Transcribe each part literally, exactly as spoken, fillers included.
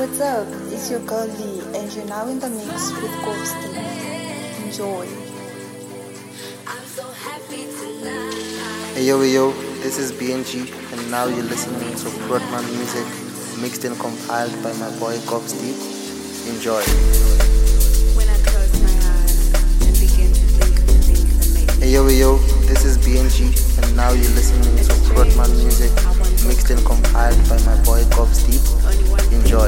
what's up? It's your girl Lee, and you're now in the mix with Ghosty. Enjoy. Hey yo, hey yo, this is B N G, and now you're listening to Broadman music, mixed and compiled by my boy Ghosty. Enjoy. When I close my eyes and begin to think of the things that make me Hey yo, hey yo, this is B N G, and now you're listening to Broadman music, mixed and compiled by my boy Ghosty. Enjoy.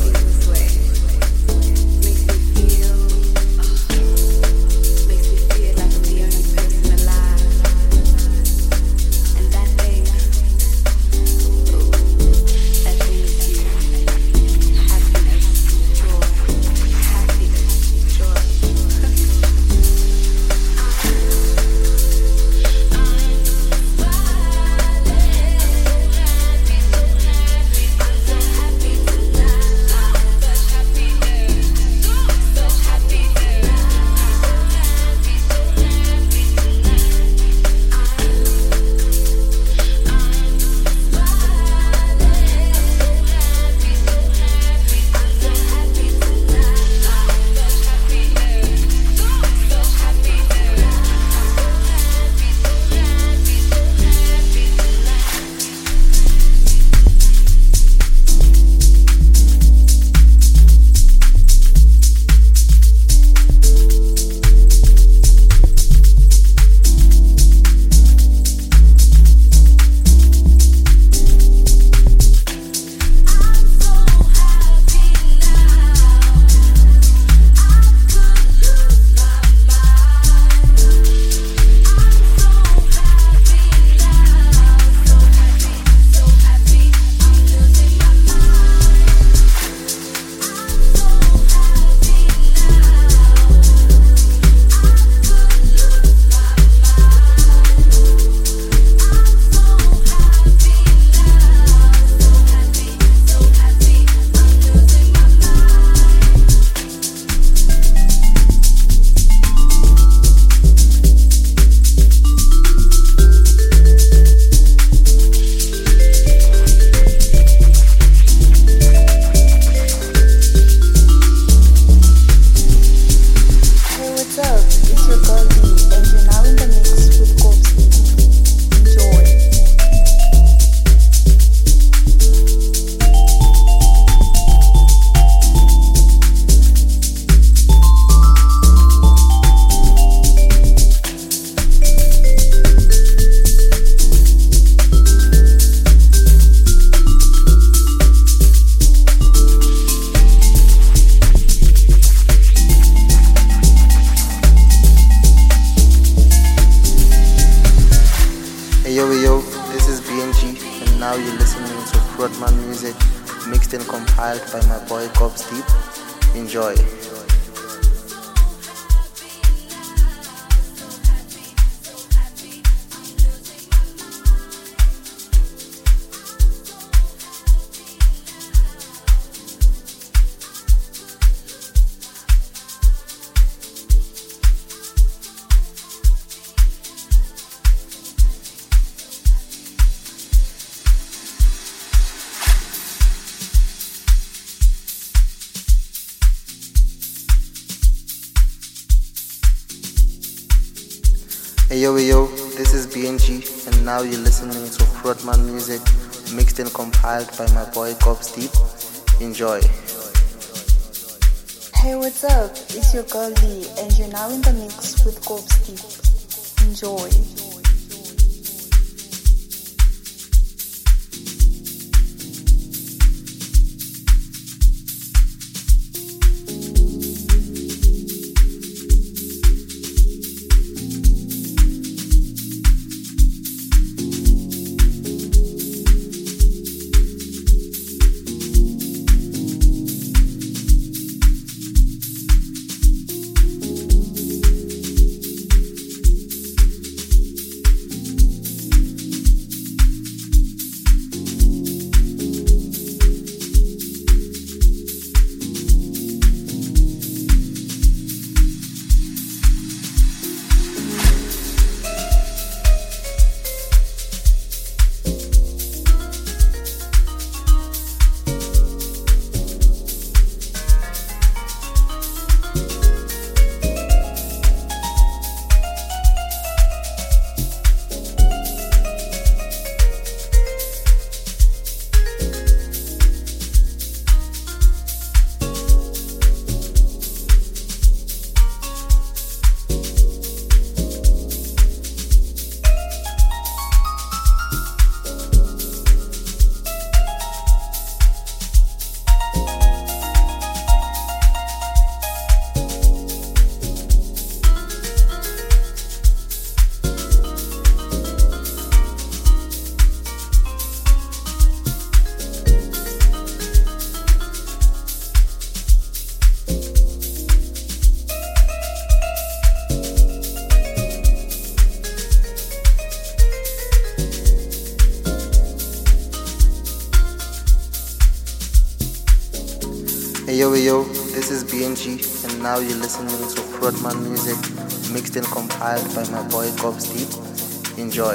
Hey yo, hey yo, this is B N G, and now you're listening to Broadman music, mixed and compiled by my boy Ghosty. Enjoy. Hey yo, hey yo, this is B N G, and now you're listening to Broadman music, mixed and compiled by my boy Ghosty. Enjoy. Hey, what's up? It's your girl Lee, and you're now in the mix with Ghosty. Enjoy. Hey yo, hey yo, this is B N G, and now you're listening to Prootman music, mixed and compiled by my boy Gobs Deep. Enjoy.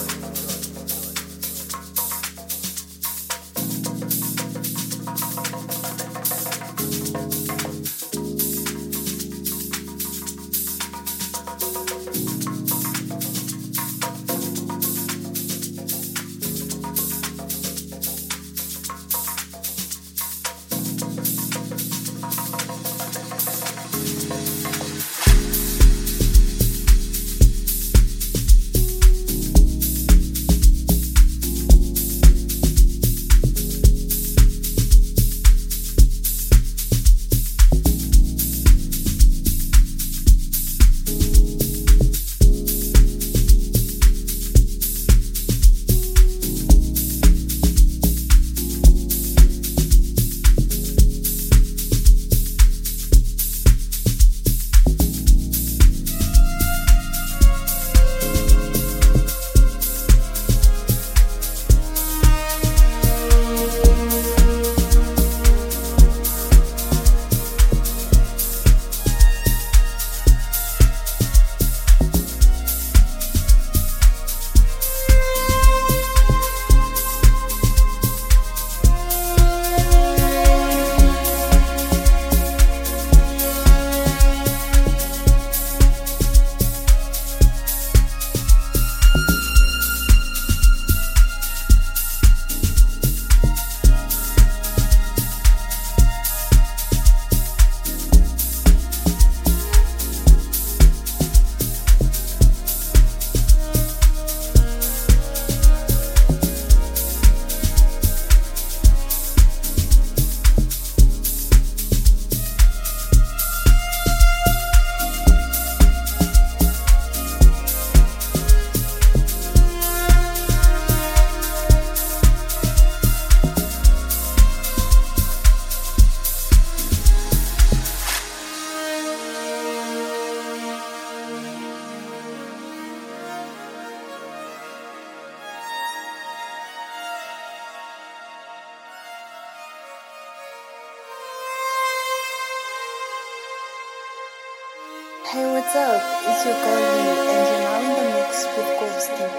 Hey, what's up? It's your girl Lee, and you're now in the mix with Ghosty.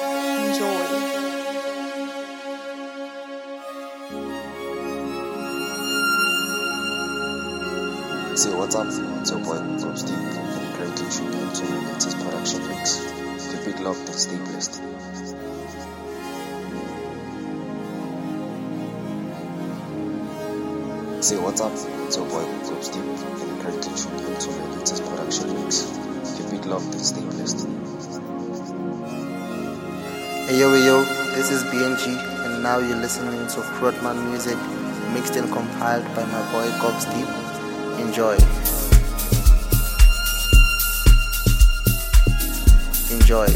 Enjoy. Say what's up, it's your boy Ghosty, and I'm currently tuning into my latest production mix. The big love and stay blessed. Say what's up, it's your boy Ghosty, and I'm currently tuning into my latest production mix. The big love and stay blessed. Hey yo, hey yo, this is B N G, and now you're listening to Prootman music, mixed and compiled by my boy Gobs Deep. Enjoy. Enjoy.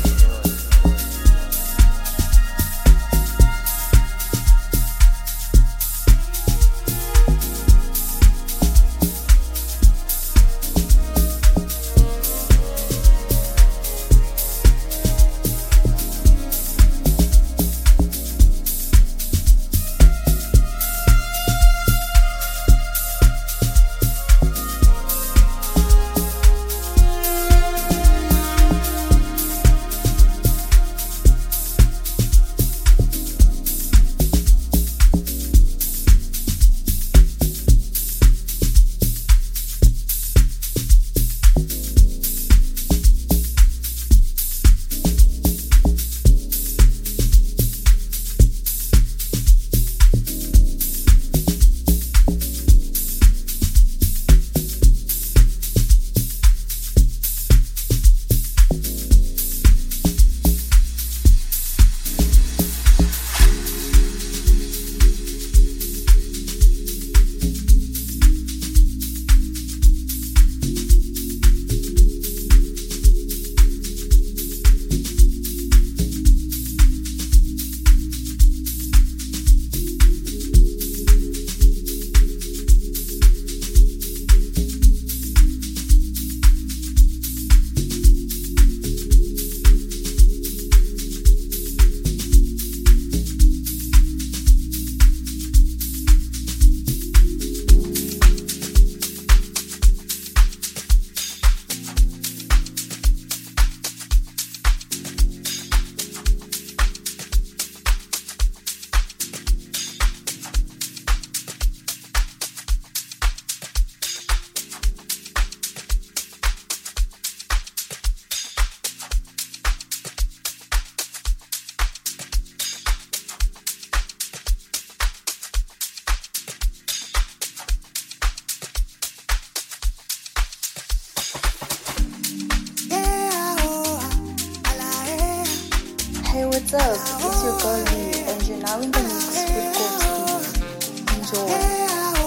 what's up? It's your girl Lee, and you're now in the mix with Ghosty. Enjoy.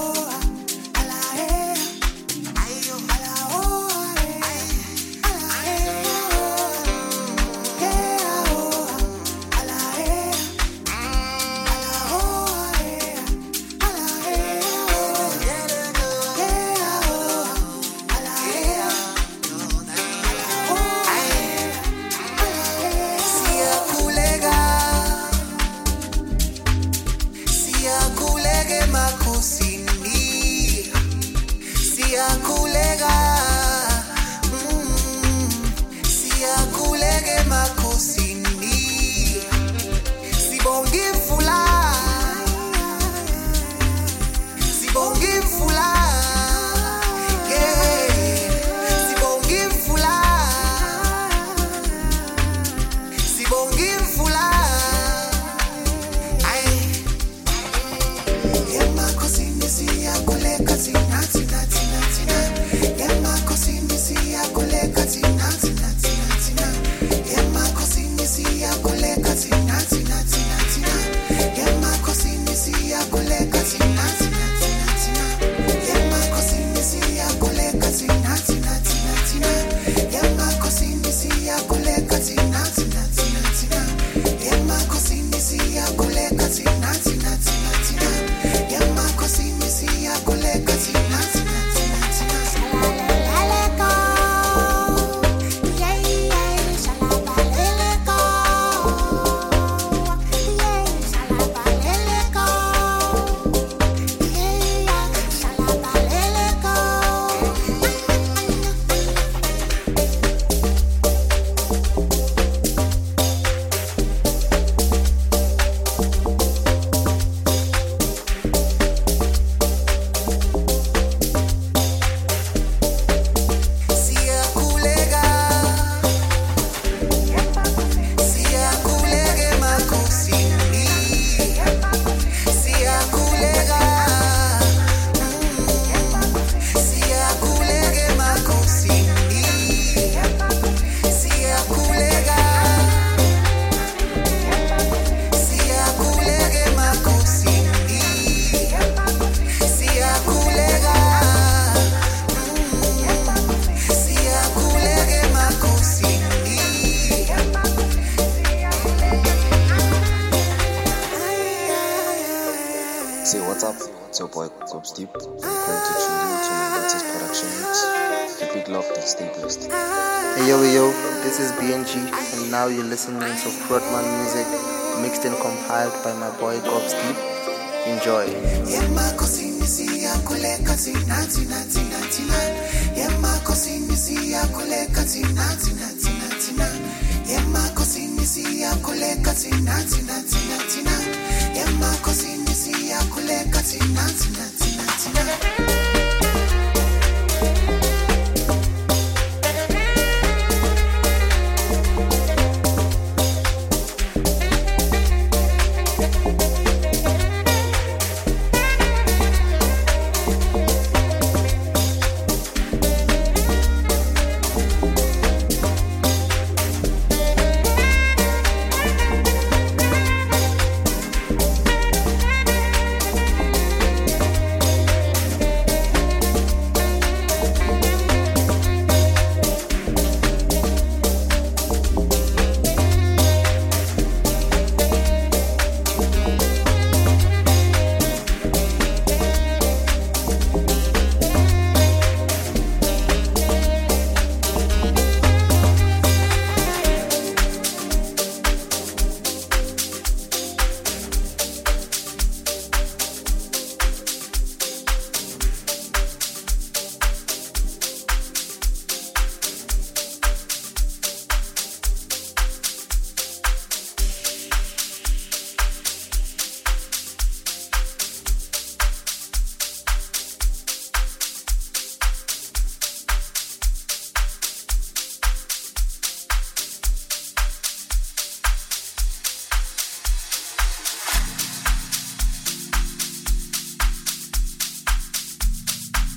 What's up? It's your boy Gobs Deep. I'm currently tuned in to my latest production mix. Keep it locked and stay blessed. Hey yo, hey yo, this is B N G, and now you're listening to Fruitman music, mixed and compiled by my boy Gobs Deep. Enjoy.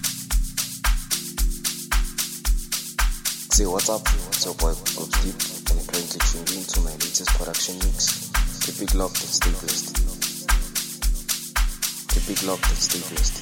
Say what's up? It's your boy Gobs Deep. and are currently tuned in to my latest production mix. Keep it locked and stay blessed. Keep it locked and stay blessed.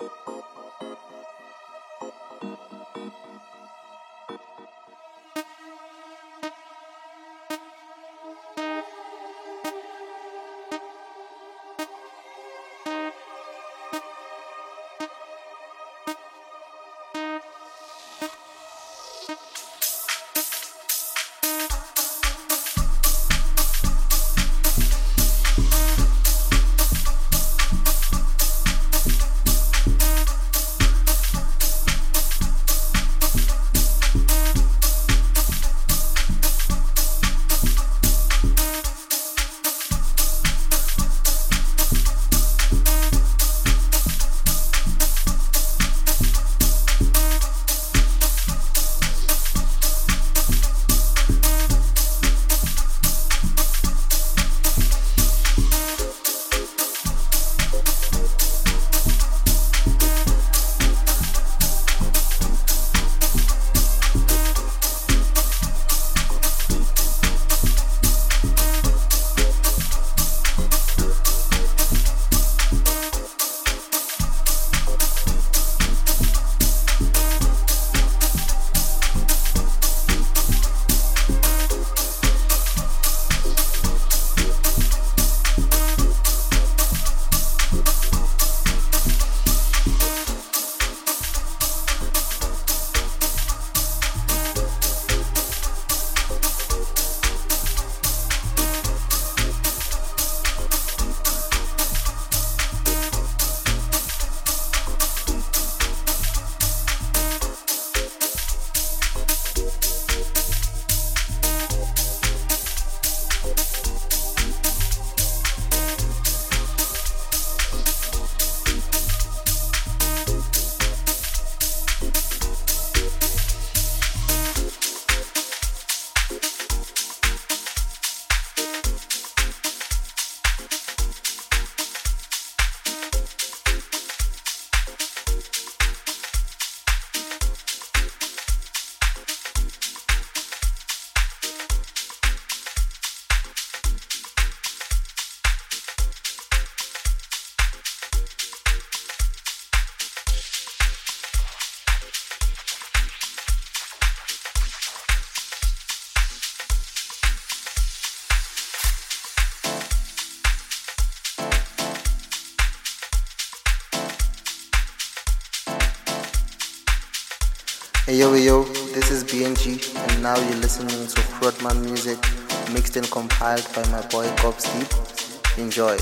Hey yo, hey yo, this is B N G, and now you're listening to Fruitman music, mixed and compiled by my boy Cobbs Deep. Enjoy.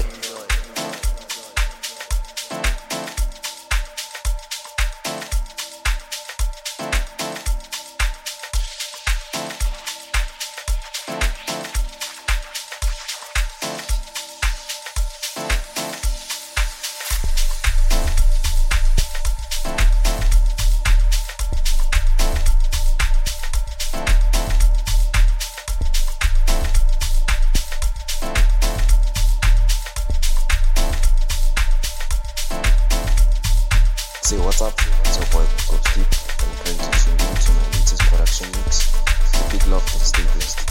Say what's up, it's your boy Cobbs Deep, and currently tuned into my latest production mix. Big love and stay blessed.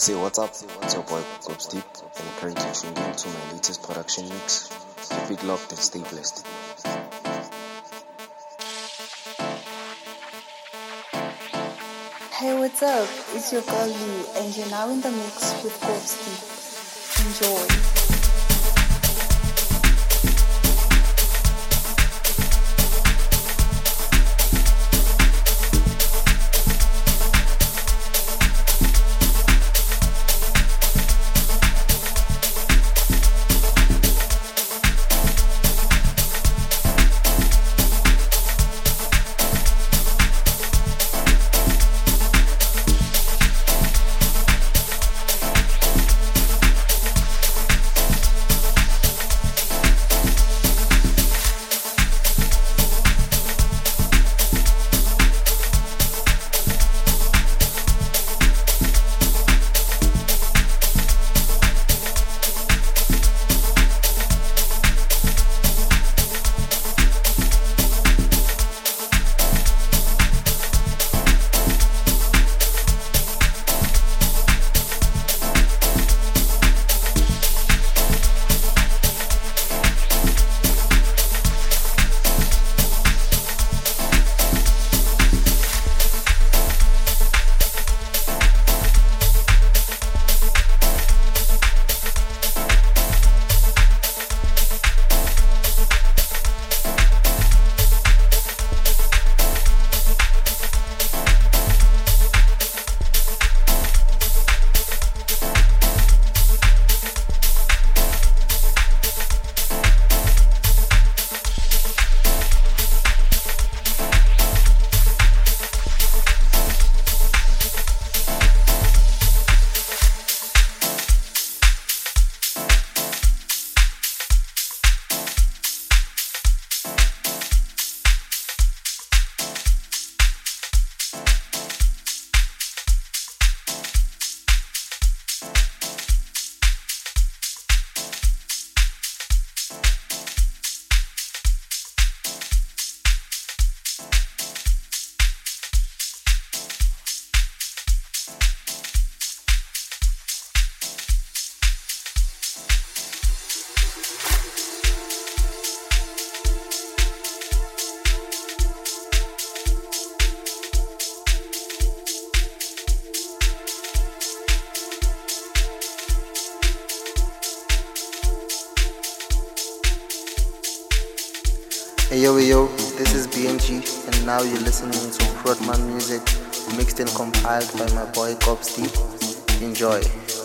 Say what's up, it's your boy Gobs Deep, and you're currently tuned in to my latest production mix. Keep it locked and stay blessed. Hey, what's up? It's your girl Lee, and you're now in the mix with Gobs Deep. Enjoy. Hey yo, hey yo, this is B N G, and now you're listening to Broadman music, mixed and compiled by my boy Gobs Deep. Enjoy.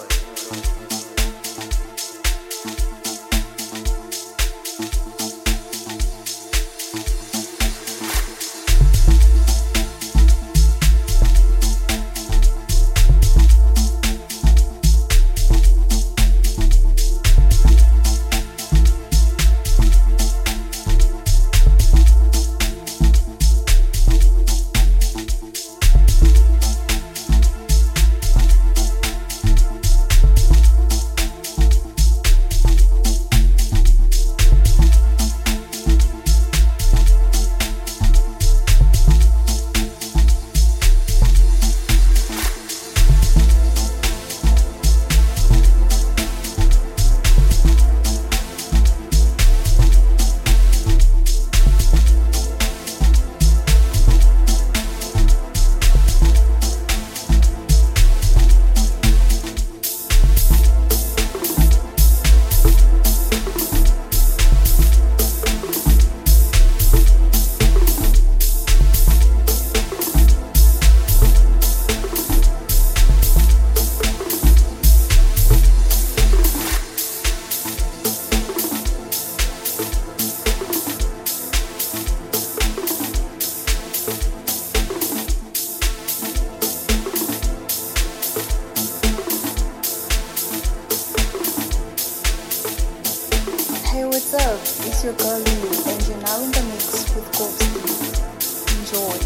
What's up? It's your girl Lee, and you're now in the mix with Gobs Deep. Enjoy.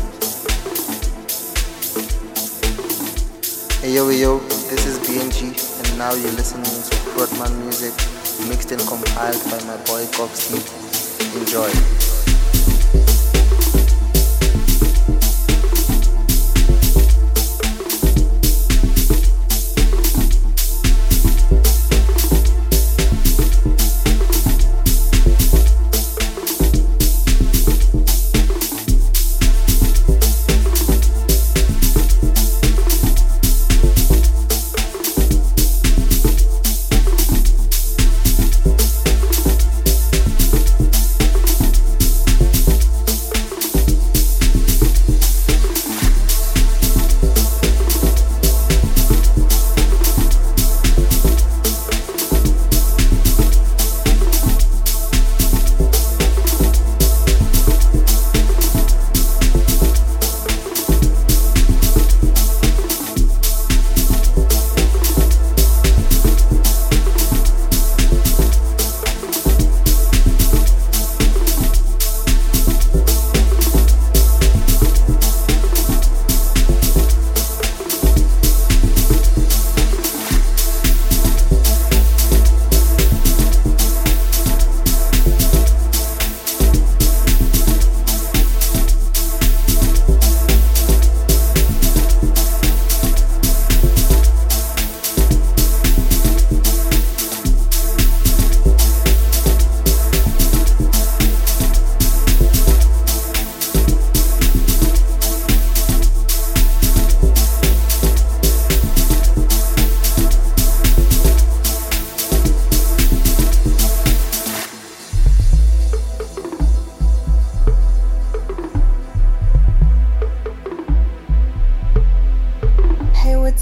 Hey yo, hey yo, this is B N G, and now you're listening to Broadman music, mixed and compiled by my boy Gobs Deep. Enjoy.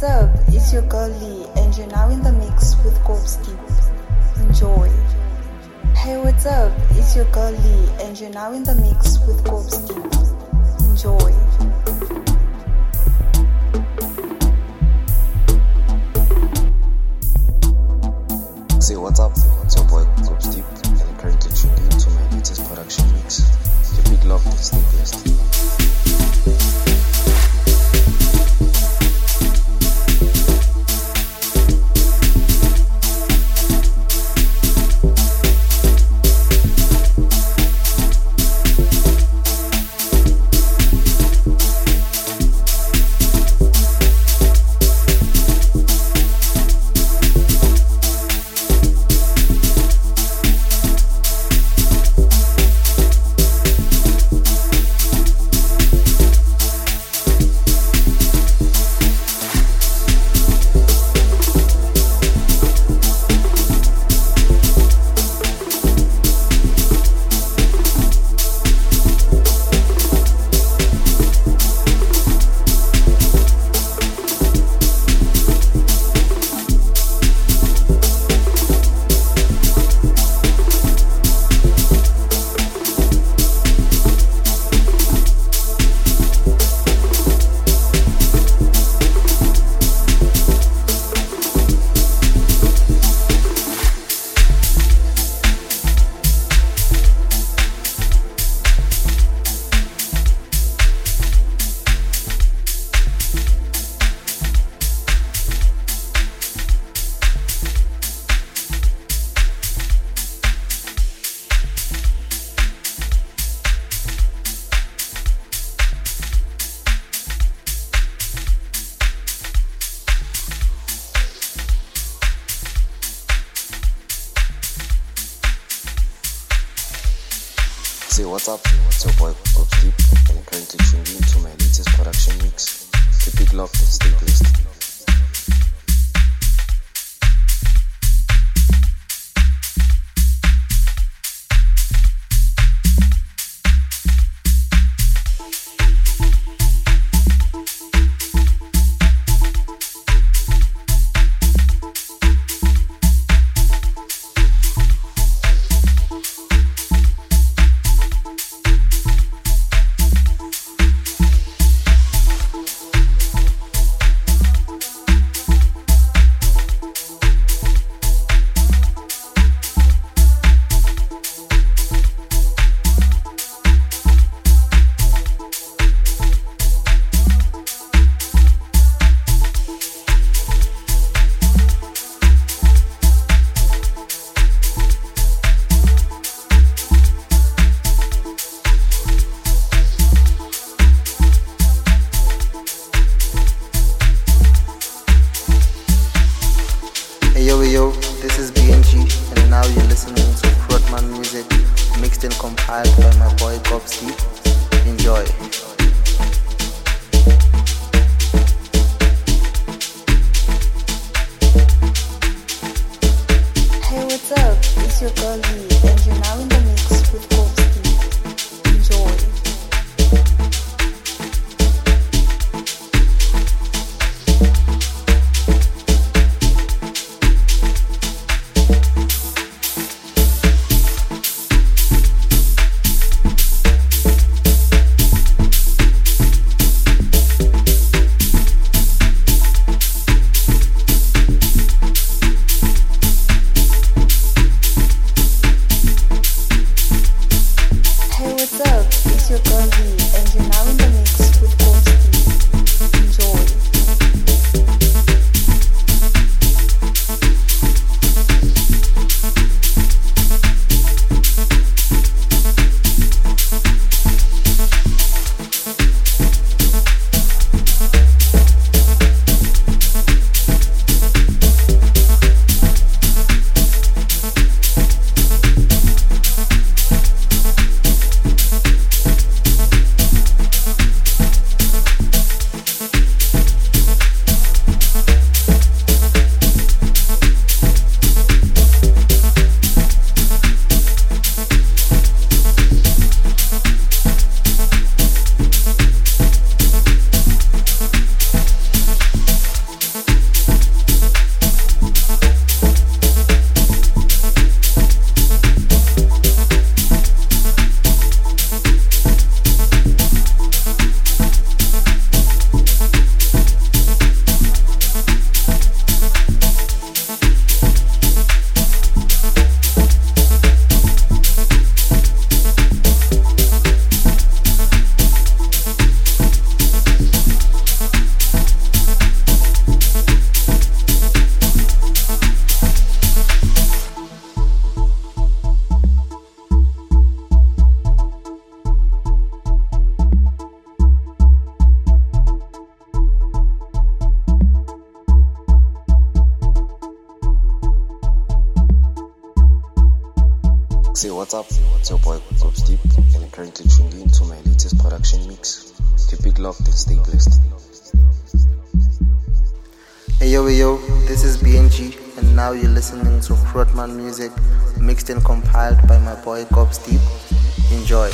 what's up? It's your girl Lee, and you're now in the mix with Ghosty. Enjoy. Hey, what's up? It's your girl Lee, and you're now in the mix with Ghosty. Enjoy. Say what's up, it's your boy Gobs Deep, and you're currently tuned in to my latest production mix. Your big love, stay blessed. Say what's up, it's your boy Gobs Deep, and you're currently tuned in to my latest production mix. Your big love, stay blessed. Say what's up, it's your boy Gobs Deep, and you're currently tuned in to my latest production mix. Keep it locked and stay blessed. Hey yo, hey yo, this is B N G, and now you're listening to Frotman music, mixed and compiled by my boy Gobs Deep. Enjoy.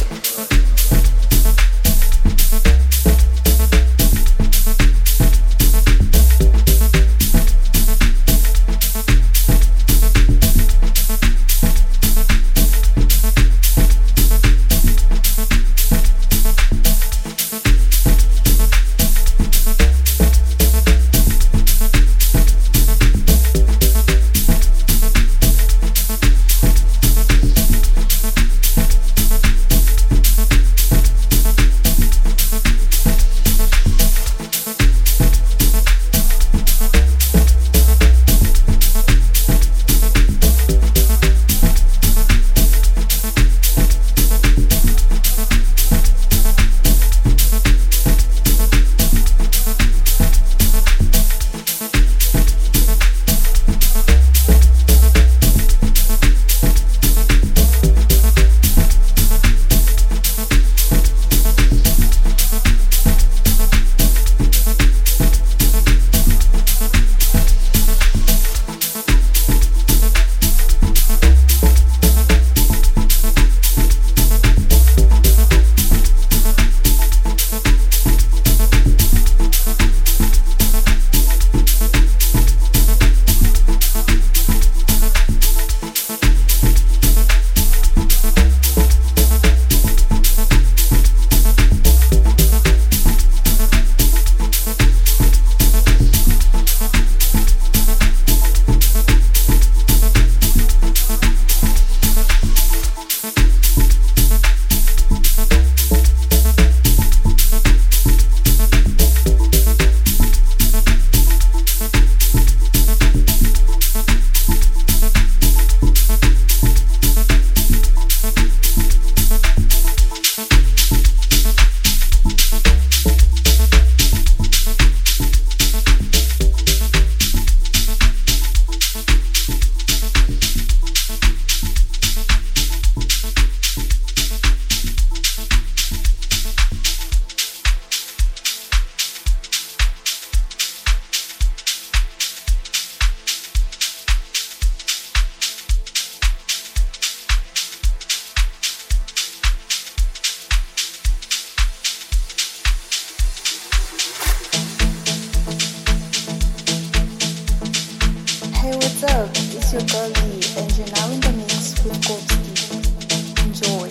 What's up? It's your girl Lee, and you're now in the mix with Gobs Deep. Enjoy.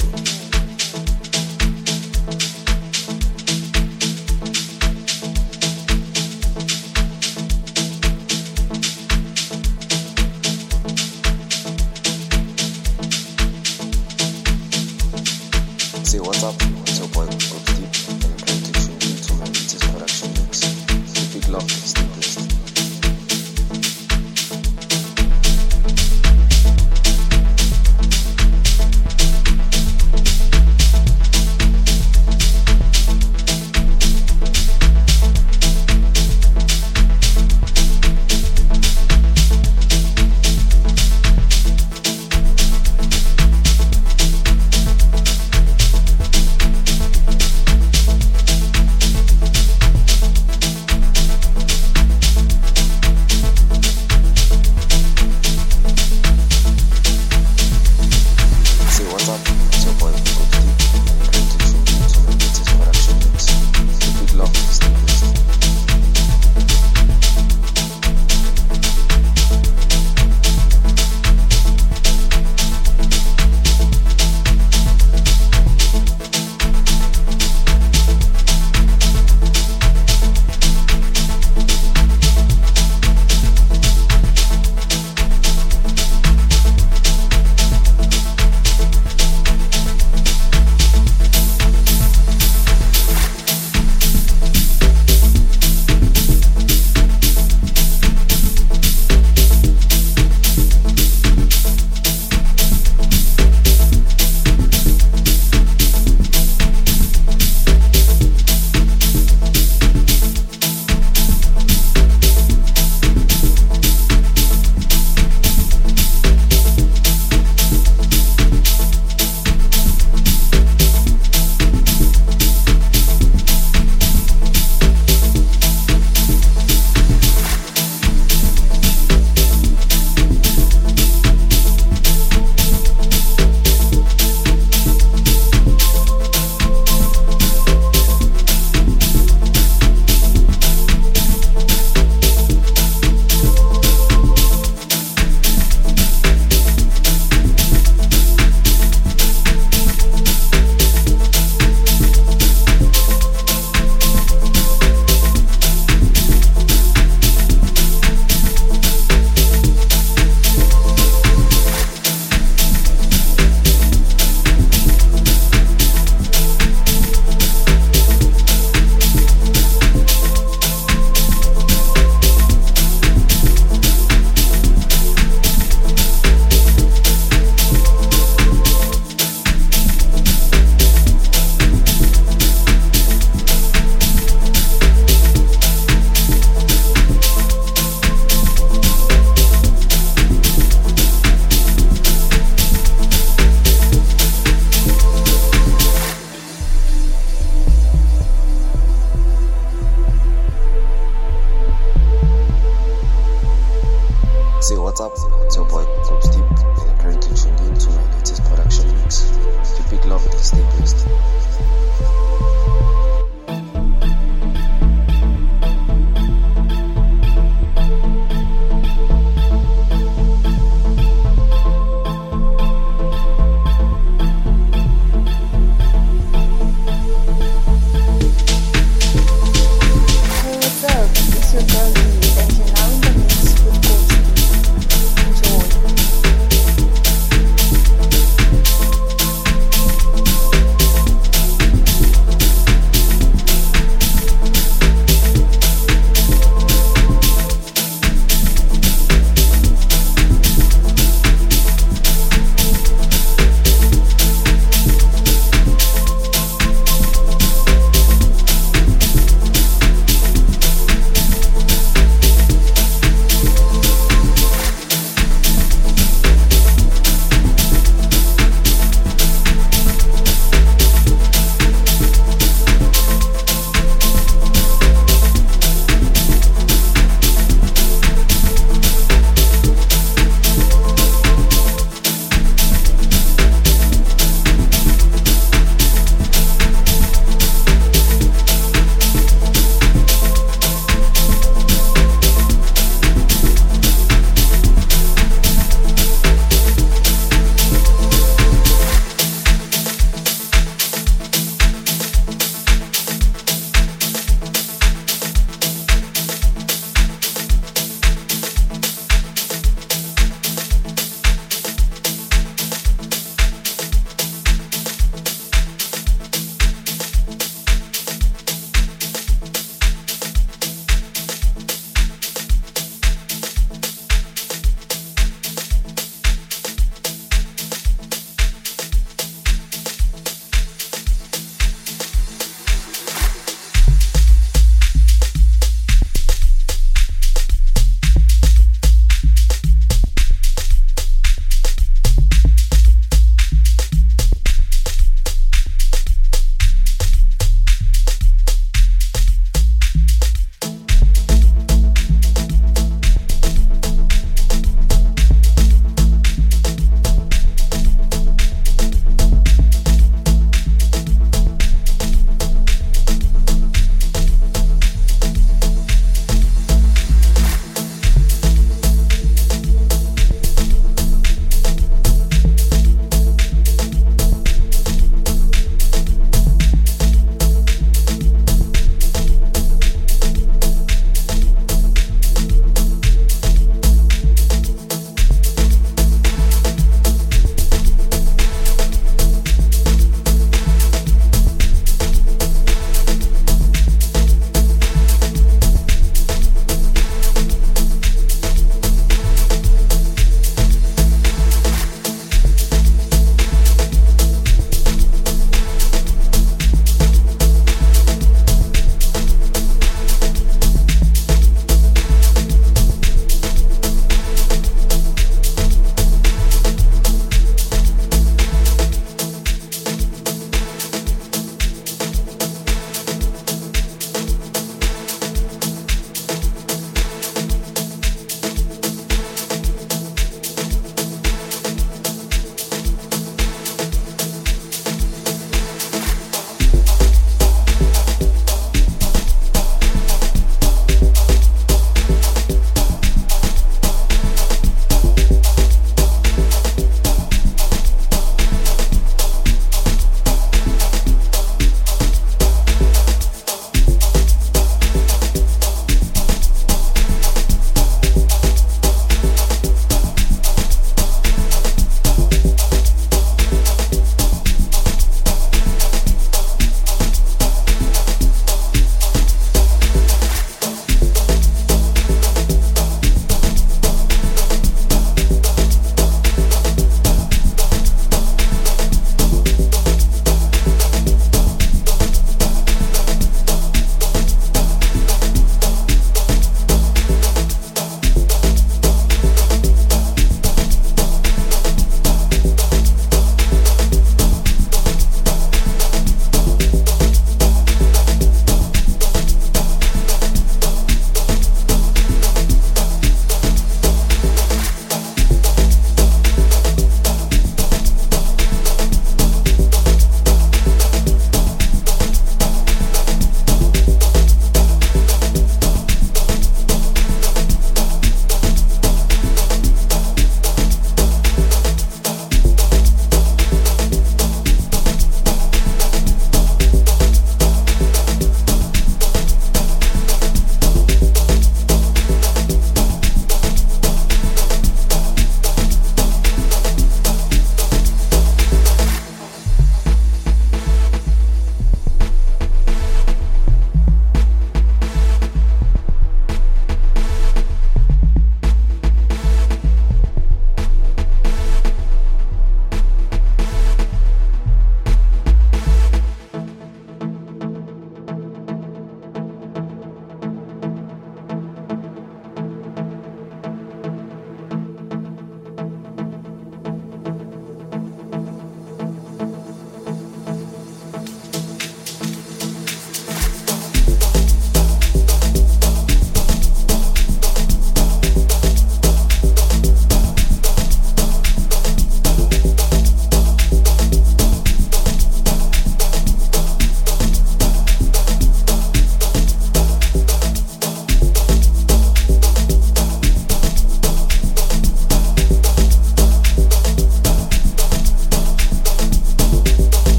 Say what's up, it's your boy Gobs Deep, and I'm going to tune in to my latest production mix. Keep it locked and stay blessed.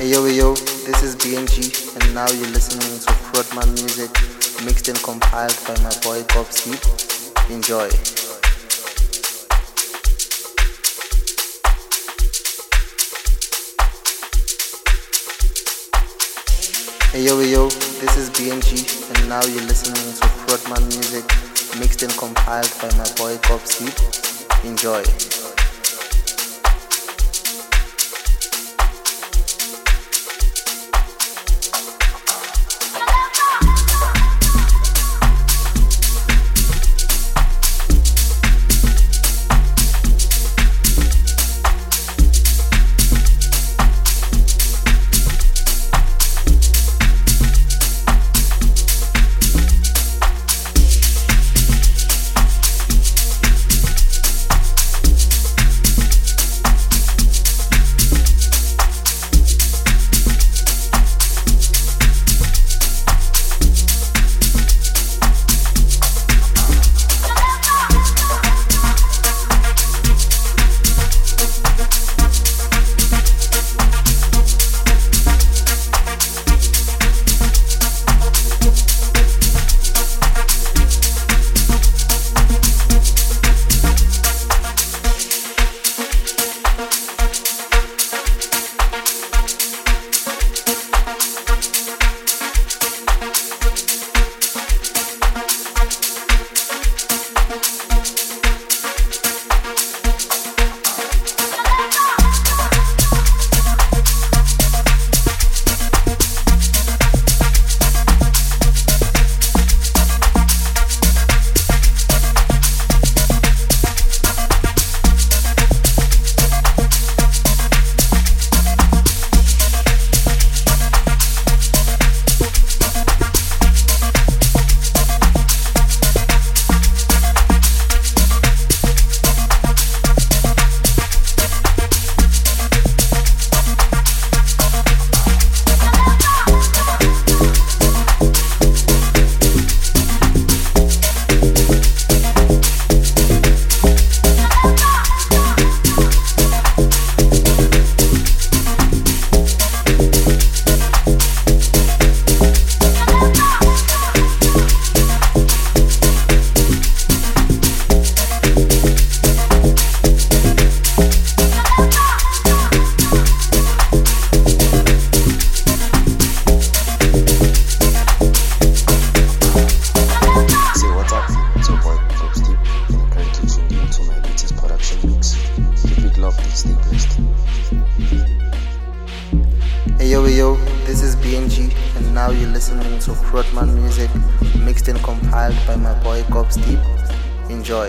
Hey yo, hey yo, this is B N G, and now you're listening to Protman music, mixed and compiled by my boy Gob Steep. Enjoy. Hey yo, hey yo, this is B N G, and now you're listening to Protman music, mixed and compiled by my boy Gob Steep. Enjoy. Enjoy.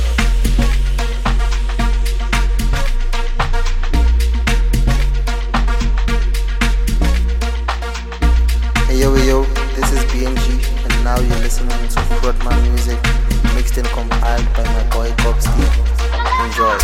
Hey yo, hey yo, this is B N G, and now you're listening to Protman music, mixed and compiled by my boy Gob Steep. Enjoy.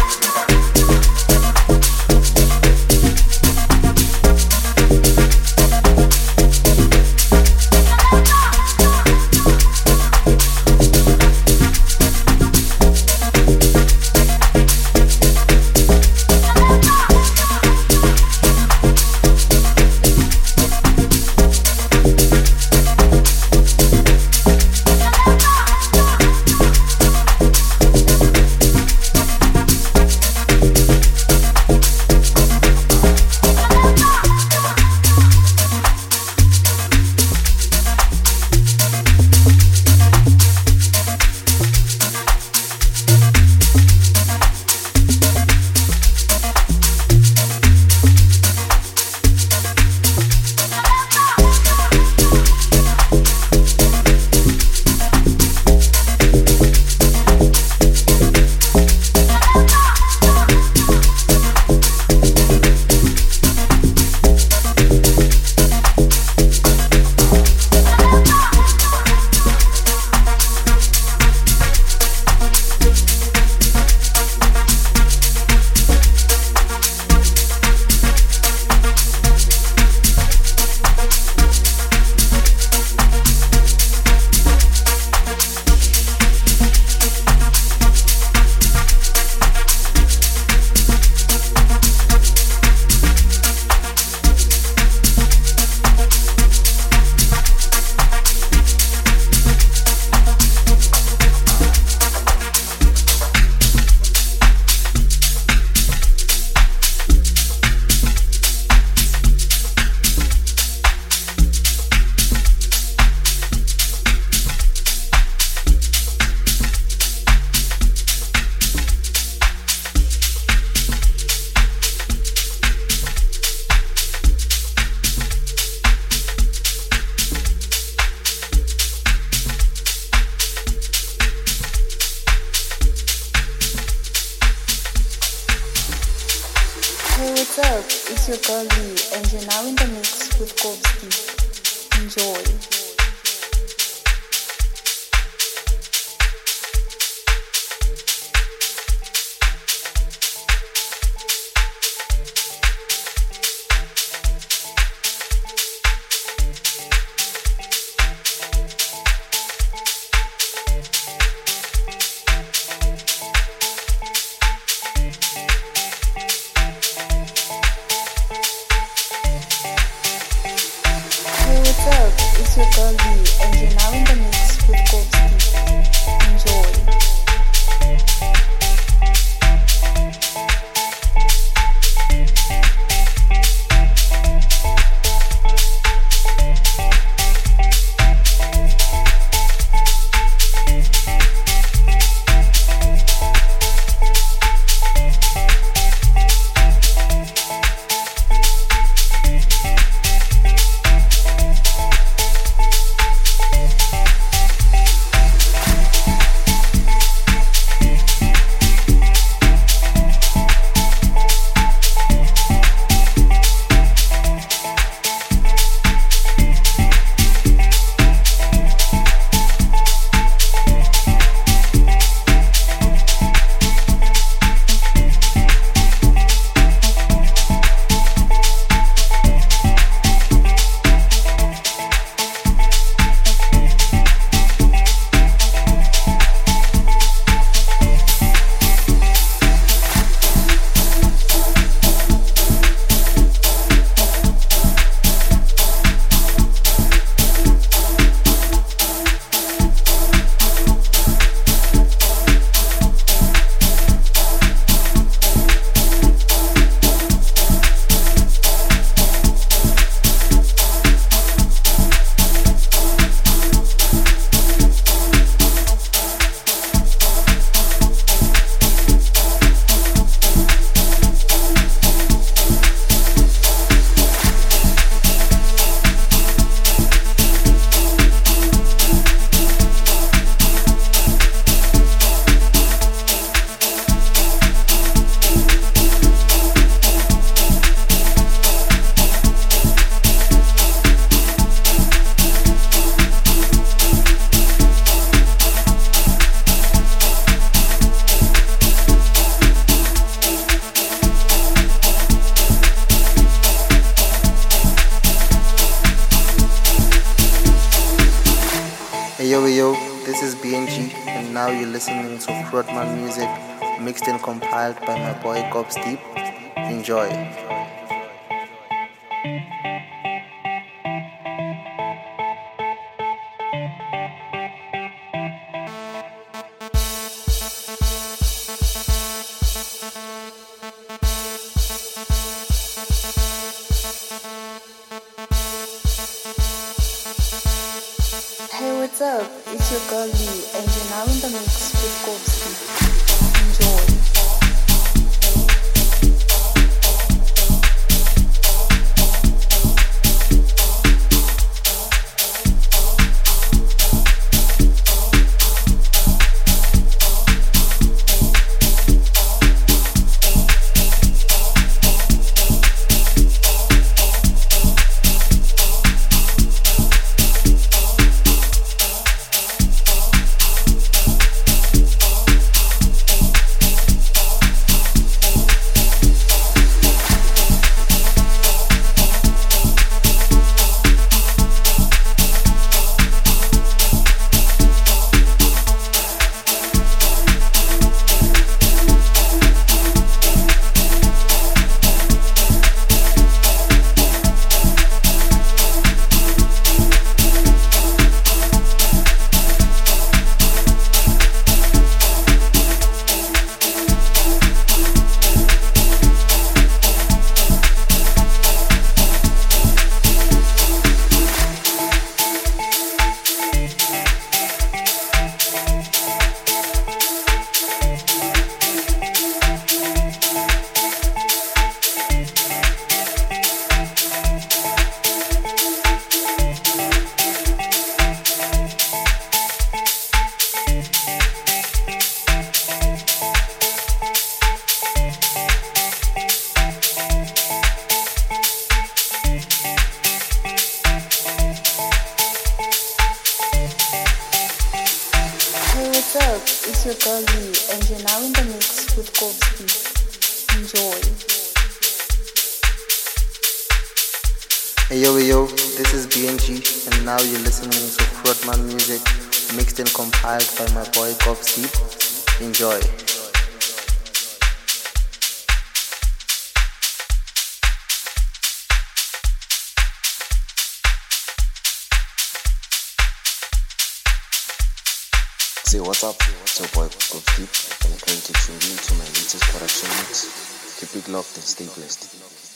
what's up? It's your girl Lee, and you're now in the mix with Kobski. Enjoy. It's your girl Lee, and you're now in the mix with Kobski. Enjoy. Yo, yo, this is B N G, and now you're listening to Fruitman music, mixed and compiled by my boy Gobs Deep. Enjoy. Hey, what's up? It's your girl Lee, and you're now in the mix with Kobski. Enjoy. what's up? It's your girl Lee, and you're now in the mix with Kopski. Enjoy. Hey yo, hey yo, this is B N G, and now you're listening to Fruitman music, mixed and compiled by my boy Kopski. Enjoy. Say what's up, it's your boy Kopski, and currently tuned in to my latest production mix. Keep it locked and stay blessed.